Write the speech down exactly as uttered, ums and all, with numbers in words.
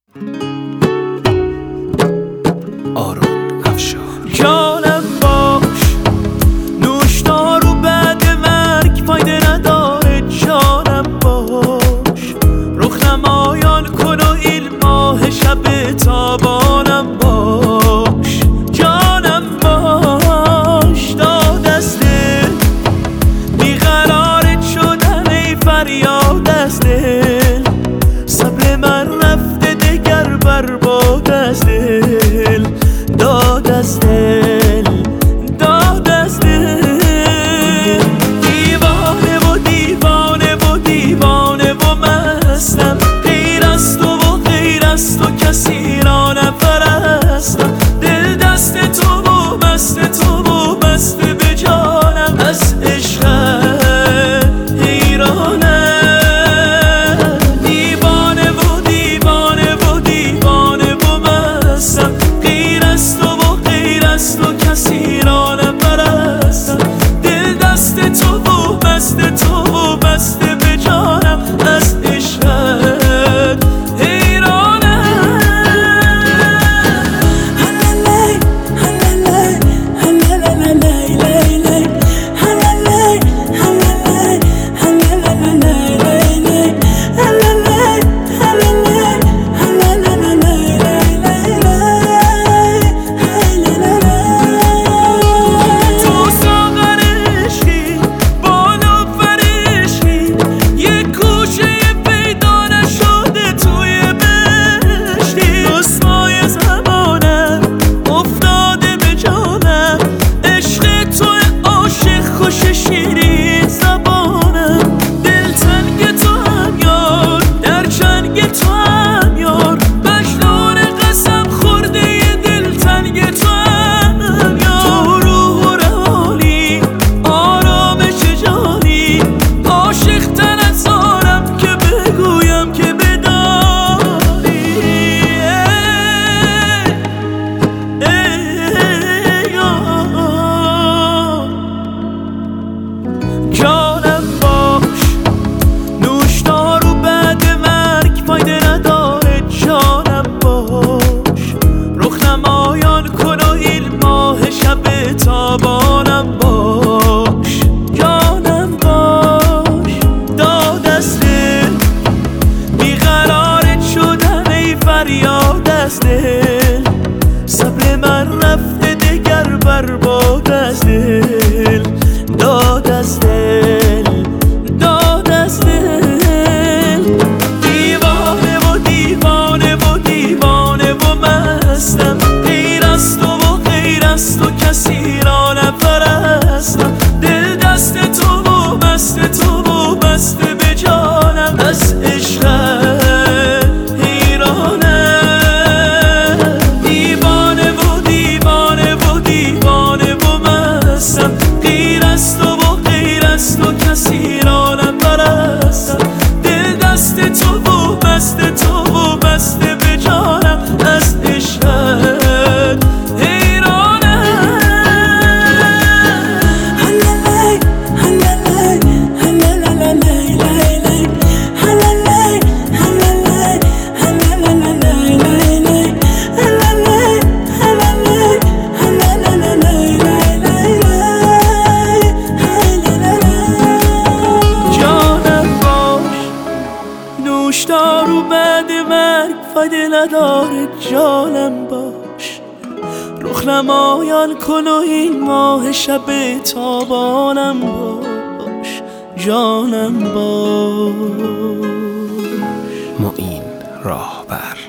آرون افشار. جانم باش، نوشدار و بعد مرگ فایده نداره. جانم باش، رخ نمایان کن و این ماه شب تابانم باش. جانم باش، داد از دل بیقرارت شدم ای فریاد از دل. صبر من رفته دگر برباد از دل. داد از دل، داد از دل. دیوانه و دیوانه و دیوانه و مستم. غیر از تو و غیر از تو کسی را نپرستم. دل دست تو و مست تو و مست به جانم. از عشقت حیرانم. دیوانه و دیوانه و دیوانه و مستم. غیر از تو و غیر از تو کسی را نپرستم. دل دست تو و مست تو و مست به جانم. از عشقت حیرانم. جانم باش، نوشدار و بعد مرگ فایده نداره. جانم باش، رخ نمایان کن و این ماه شب تابانم باش. جانم باش، داد از دل بیقرارت شدم ای فریاد از دل. صبر من رفته دگر برباد از دل. داد از دل، داد از دل. دیوانه و دیوانه و دیوانه و مستم. غیر از تو و غیر از تو کسی را نپرستم. دل دست تو و مست تو و مست به جانم. از عشقت حیرانم. دیوانه و دیوانه و دیوانه و مستم. غیر از تو و غیر از تو کسی را نپرستم. دل دست تو و مست تو و مست به جانم. از عشقت حیرانم. نوشدار و بعد مرگ فایده نداره. جانم باش، رخ نمایان کن و این ماه شب تابانم باش. جانم باش. معین راهبر.